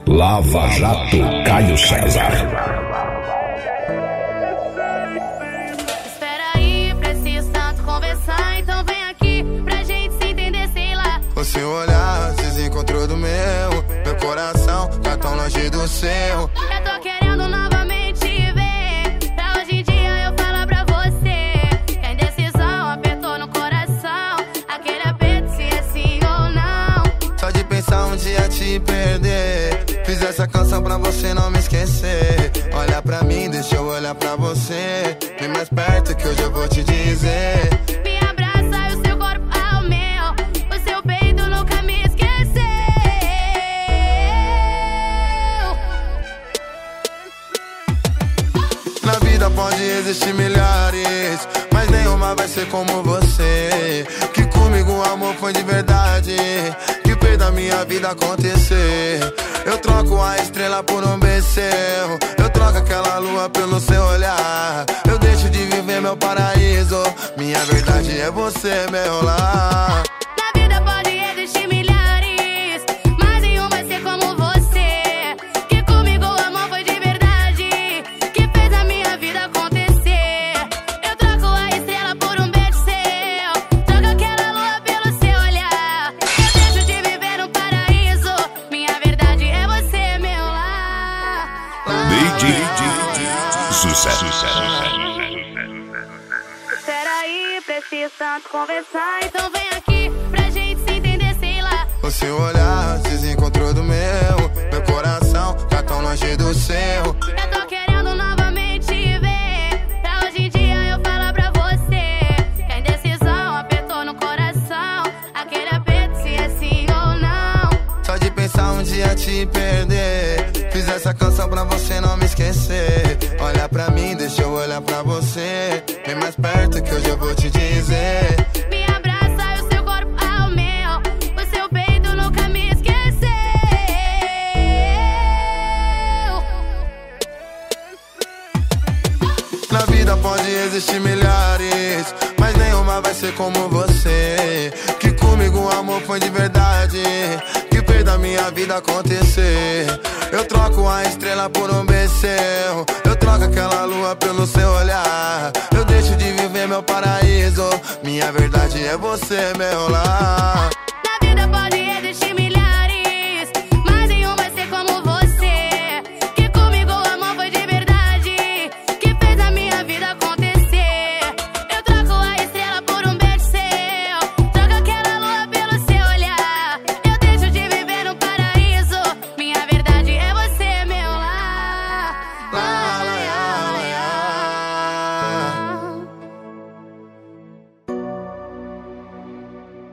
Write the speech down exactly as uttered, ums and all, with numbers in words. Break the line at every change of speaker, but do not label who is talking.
Lava Jato Caio César.
Espera aí, preciso tanto conversar, então vem aqui pra gente se entender, sei lá.
O seu olhar se desencontrou do meu, meu coração tá tão longe do seu.
Eu tô querendo novamente ver, pra hoje em dia eu falar pra você que a indecisão apertou no coração, aquele aperto se é sim ou não.
Só de pensar um dia te perder, fiz essa canção pra você não me esquecer. Olha pra mim, deixa eu olhar pra você, vem mais perto que hoje eu vou te dizer.
Me abraça e o seu corpo ao meu, o seu peito nunca me esqueceu.
Na vida pode existir milhares, mas nenhuma vai ser como você. Que comigo o amor foi de verdade, que fez da minha vida acontecer. Eu troco a estrela por um beijo seu, eu troco aquela lua pelo seu olhar. Eu deixo de viver meu paraíso, minha verdade é você, meu lar.
Na vida pode existir milhares, mas nenhum vai ser como você. Que comigo o amor foi de verdade, que fez a minha vida acontecer. Eu troco a estrela por um beijo seu, troco aquela lua pelo seu olhar. Eu deixo de viver no paraíso, minha verdade é você, meu lar.
D J Sucesso.
Espera aí, preciso tanto conversar, então vem aqui pra gente se entender, sei lá.
O seu olhar se desencontrou do meu, meu coração tá tão longe do seu.
Eu tô querendo novamente ver, pra hoje em dia eu falar pra você que a indecisão apertou no coração, aquele aperto se é sim ou não.
Só de pensar um dia te perder, fiz essa canção pra você não me esquecer. Olha pra mim, deixa eu olhar pra você, vem mais perto que hoje eu vou te dizer.
Me abraça e o seu corpo ao meu, o seu peito nunca me esqueceu.
Na vida pode existir milhares, mas nenhuma vai ser como você. Que comigo o amor foi de verdade, que fez da minha vida acontecer. Eu troco a estrela por um beijo seu, eu troco aquela lua pelo seu olhar. Eu deixo de viver meu paraíso, minha verdade é você, meu lar.